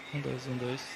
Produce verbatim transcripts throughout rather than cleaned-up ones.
Um, dois, um, dois.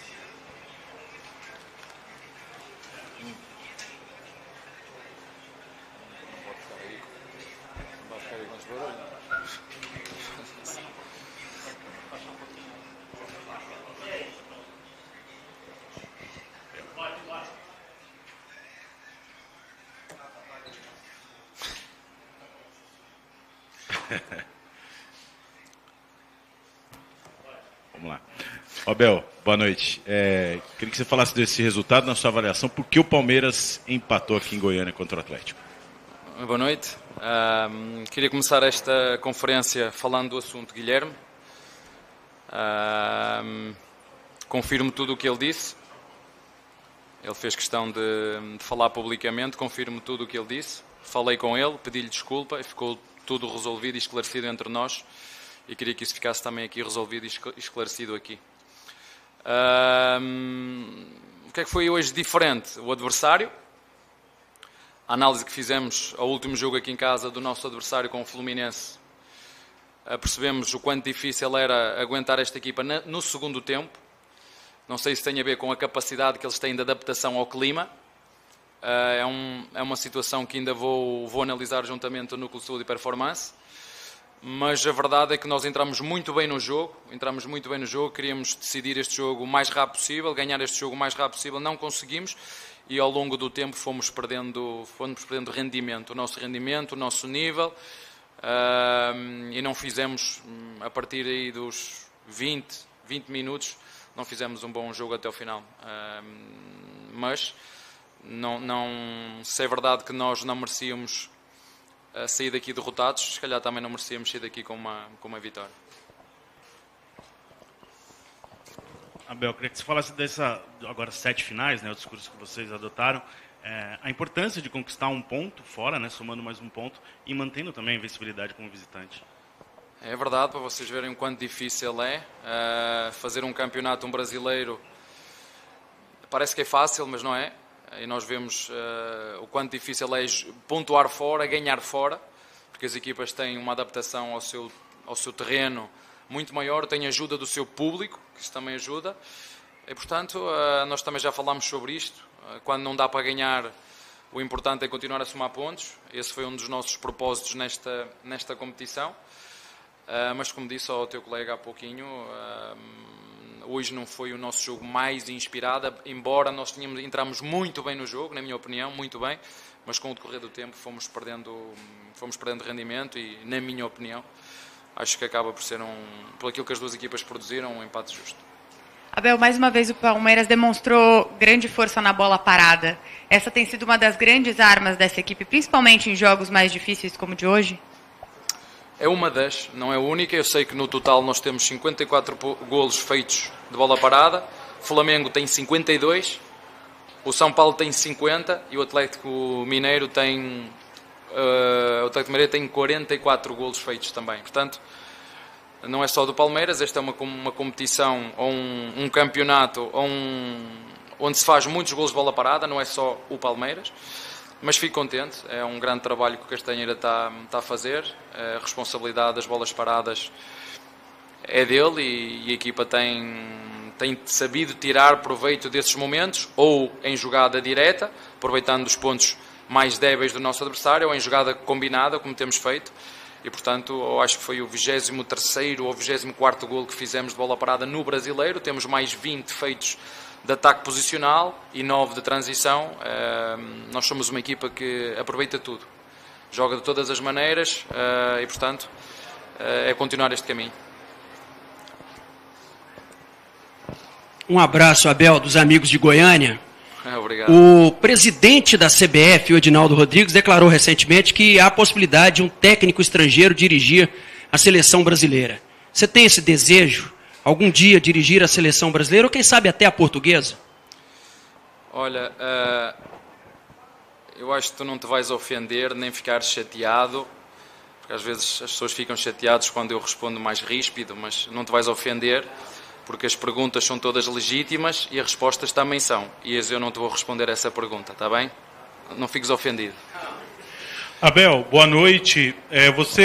Vamos lá. Abel, boa noite. É, queria que você falasse desse resultado, na sua avaliação, por que o Palmeiras empatou aqui em Goiânia contra o Atlético? Boa noite. Um, queria começar esta conferência falando do assunto Guilherme. Um, confirmo tudo o que ele disse. Ele fez questão de, de falar publicamente, confirmo tudo o que ele disse. Falei com ele, pedi-lhe desculpa e ficou tudo resolvido e esclarecido entre nós. E queria que isso ficasse também aqui resolvido e esclarecido aqui. Um, o que é que foi hoje diferente? O adversário. A análise que fizemos ao último jogo aqui em casa do nosso adversário com o Fluminense, percebemos o quanto difícil era aguentar esta equipa no segundo tempo. Não sei se tem a ver com a capacidade que eles têm de adaptação ao clima. É, um, é uma situação que ainda vou, vou analisar juntamente ao Núcleo de Saúde e Performance. Mas a verdade é que nós entramos muito bem no jogo, entramos muito bem no jogo, queríamos decidir este jogo o mais rápido possível, ganhar este jogo o mais rápido possível, não conseguimos e ao longo do tempo fomos perdendo, fomos perdendo rendimento, o nosso rendimento, o nosso nível uh, e não fizemos, a partir aí dos vinte, vinte minutos, não fizemos um bom jogo até o final. Uh, mas não, não, se é verdade que nós não merecíamos a sair daqui derrotados, se calhar também não merecíamos sair daqui com uma, com uma vitória. Abel, queria que você falasse dessa, agora sete finais, né, o discurso que vocês adotaram, é, a importância de conquistar um ponto fora, né, somando mais um ponto, e mantendo também a invencibilidade como visitante. É verdade, para vocês verem o quanto difícil é uh, fazer um campeonato, um brasileiro, parece que é fácil, mas não é. E nós vemos uh, o quanto difícil é pontuar fora, ganhar fora, porque as equipas têm uma adaptação ao seu, ao seu terreno muito maior, têm ajuda do seu público, que isso também ajuda. E, portanto, uh, nós também já falámos sobre isto. Uh, quando não dá para ganhar, o importante é continuar a somar pontos. Esse foi um dos nossos propósitos nesta, nesta competição. Uh, mas, como disse ao teu colega há pouquinho, uh, hoje não foi o nosso jogo mais inspirado, embora nós tínhamos, entramos muito bem no jogo, na minha opinião, muito bem, mas com o decorrer do tempo fomos perdendo, fomos perdendo rendimento e, na minha opinião, acho que acaba por ser, um, por aquilo que as duas equipas produziram, um empate justo. Abel, mais uma vez o Palmeiras demonstrou grande força na bola parada. Essa tem sido uma das grandes armas dessa equipe, principalmente em jogos mais difíceis como o de hoje? É uma das, não é a única. Eu sei que no total nós temos cinquenta e quatro golos feitos de bola parada. O Flamengo tem cinquenta e dois, o São Paulo tem cinquenta e o Atlético Mineiro tem, uh, o Atlético Mineiro tem quarenta e quatro golos feitos também. Portanto, não é só do Palmeiras, esta é uma, uma competição ou um, um campeonato ou um, onde se faz muitos golos de bola parada, não é só o Palmeiras. Mas fico contente, é um grande trabalho que o Castanheira está, está a fazer, a responsabilidade das bolas paradas é dele e, e a equipa tem, tem sabido tirar proveito desses momentos, ou em jogada direta, aproveitando os pontos mais débeis do nosso adversário, ou em jogada combinada, como temos feito, e portanto eu acho que foi o vigésimo terceiro ou vigésimo quarto golo que fizemos de bola parada no Brasileiro, temos mais vinte feitos de ataque posicional e nove de transição. Uh, nós somos uma equipa que aproveita tudo, joga de todas as maneiras uh, e, portanto, uh, é continuar este caminho. Um abraço, Abel, dos amigos de Goiânia. Obrigado. O presidente da C B F, o Edinaldo Rodrigues, declarou recentemente que há a possibilidade de um técnico estrangeiro dirigir a seleção brasileira. Você tem esse desejo? Algum dia dirigir a seleção brasileira ou quem sabe até a portuguesa? Olha, uh, eu acho que tu não te vais ofender nem ficar chateado, porque às vezes as pessoas ficam chateadas quando eu respondo mais ríspido, mas não te vais ofender, porque as perguntas são todas legítimas e as respostas também são. E eu não te vou responder essa pergunta, está bem? Não fiques ofendido. Abel, boa noite. É, você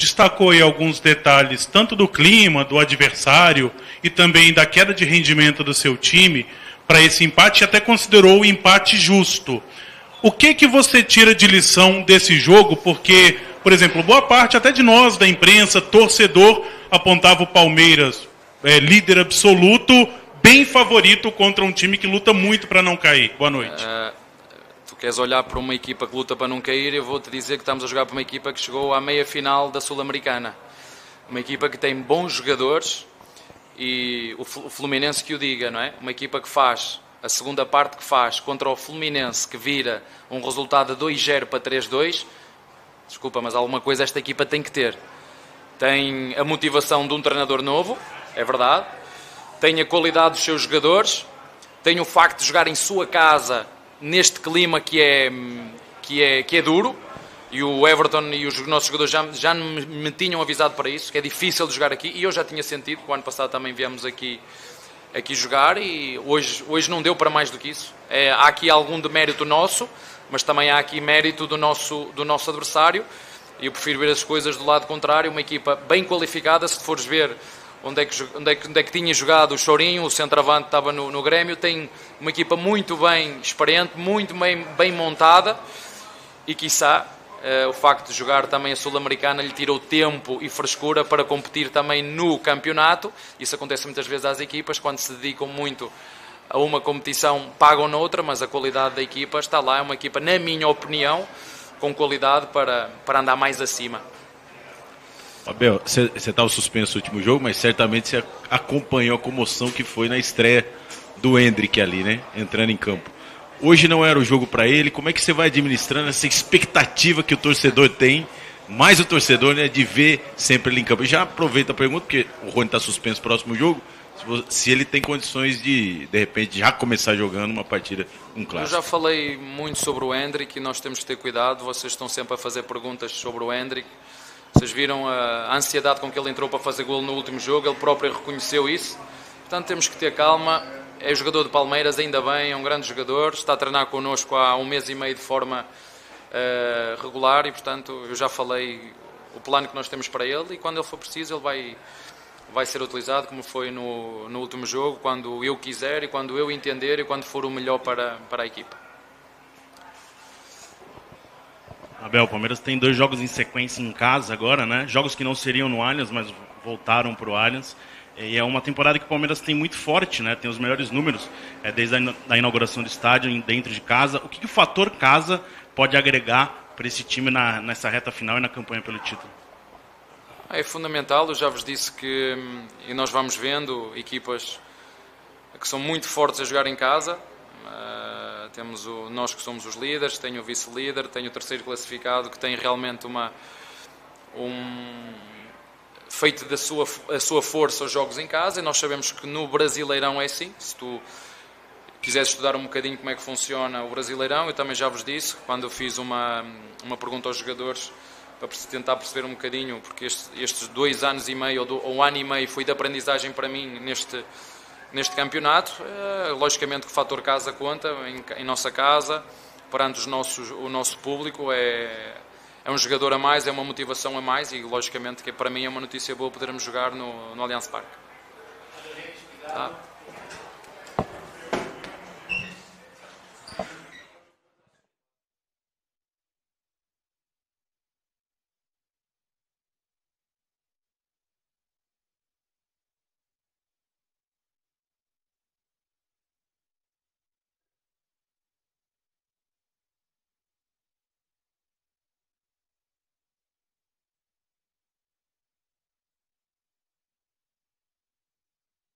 destacou aí alguns detalhes, tanto do clima, do adversário e também da queda de rendimento do seu time para esse empate, e até considerou o empate justo. O que que você tira de lição desse jogo? Porque, por exemplo, boa parte até de nós, da imprensa, torcedor, apontava o Palmeiras, é, líder absoluto, bem favorito contra um time que luta muito para não cair. Boa noite. Uh, tu queres olhar para uma equipa que luta para não cair, eu vou-te dizer que estamos a jogar para uma equipa que chegou à meia-final da Sul-Americana. Uma equipa que tem bons jogadores, e o Fluminense que o diga, não é? Uma equipa que faz a segunda parte que faz contra o Fluminense, que vira um resultado de dois zero para três dois. Desculpa, mas alguma coisa esta equipa tem que ter. Tem a motivação de um treinador novo, é verdade. Tem a qualidade dos seus jogadores. Tem o facto de jogar em sua casa, neste clima que é, que é, que é duro. E o Everton e os nossos jogadores já, já me, me tinham avisado para isso, que é difícil de jogar aqui. E eu já tinha sentido, que o ano passado também viemos aqui, aqui jogar, e hoje, hoje não deu para mais do que isso. É, há aqui algum demérito nosso, mas também há aqui mérito do nosso, do nosso adversário. E eu prefiro ver as coisas do lado contrário. Uma equipa bem qualificada, se fores ver onde é que, onde é que, onde é que tinha jogado o Chorinho, o centroavante estava no, no Grêmio. Tem uma equipa muito bem experiente, muito bem, bem montada, e quiçá Uh, o facto de jogar também a Sul-Americana lhe tirou tempo e frescura para competir também no campeonato. Isso acontece muitas vezes às equipas, quando se dedicam muito a uma competição, pagam noutra, mas a qualidade da equipa está lá. É uma equipa, na minha opinião, com qualidade para, para andar mais acima. Abel, você estava suspenso no último jogo, mas certamente você acompanhou a comoção que foi na estreia do Endrick ali, né? Entrando em campo. Hoje não era o jogo para ele. Como é que você vai administrando essa expectativa que o torcedor tem, mais o torcedor, né, de ver sempre ele em campo? E já aproveita a pergunta, porque o Rony está suspenso no próximo jogo, se ele tem condições de, de repente, já começar jogando uma partida, um clássico. Eu já falei muito sobre o Endrick e nós temos que ter cuidado. Vocês estão sempre a fazer perguntas sobre o Endrick. Vocês viram a ansiedade com que ele entrou para fazer golo no último jogo, ele próprio reconheceu isso. Portanto, temos que ter calma. É jogador de Palmeiras, ainda bem, é um grande jogador, está a treinar connosco há um mês e meio de forma uh, regular, e portanto eu já falei o plano que nós temos para ele, e quando ele for preciso ele vai, vai ser utilizado, como foi no, no último jogo, quando eu quiser e quando eu entender e quando for o melhor para, para a equipa. Abel, o Palmeiras tem dois jogos em sequência em casa agora, né? Jogos que não seriam no Allianz, mas voltaram para o Allianz. E é uma temporada que o Palmeiras tem muito forte, né? Tem os melhores números, é, desde a inauguração do estádio, dentro de casa. O que, que o fator casa pode agregar para esse time na, nessa reta final e na campanha pelo título? É fundamental. Eu já vos disse que, e nós vamos vendo equipas que são muito fortes a jogar em casa. Uh, temos o, nós que somos os líderes, tem o vice-líder, tem o terceiro classificado, que tem realmente uma... Um, feito da sua, a sua força os jogos em casa, e nós sabemos que no Brasileirão é assim. Se tu quiseres estudar um bocadinho como é que funciona o Brasileirão, eu também já vos disse, quando eu fiz uma, uma pergunta aos jogadores para tentar perceber um bocadinho, porque estes, estes dois anos e meio, ou, do, ou um ano e meio, foi de aprendizagem para mim neste, neste campeonato. É, logicamente que o fator casa conta, em, em nossa casa, perante os nossos, o nosso público, é... É um jogador a mais, é uma motivação a mais, e logicamente que para mim é uma notícia boa podermos jogar no, no Allianz Parque.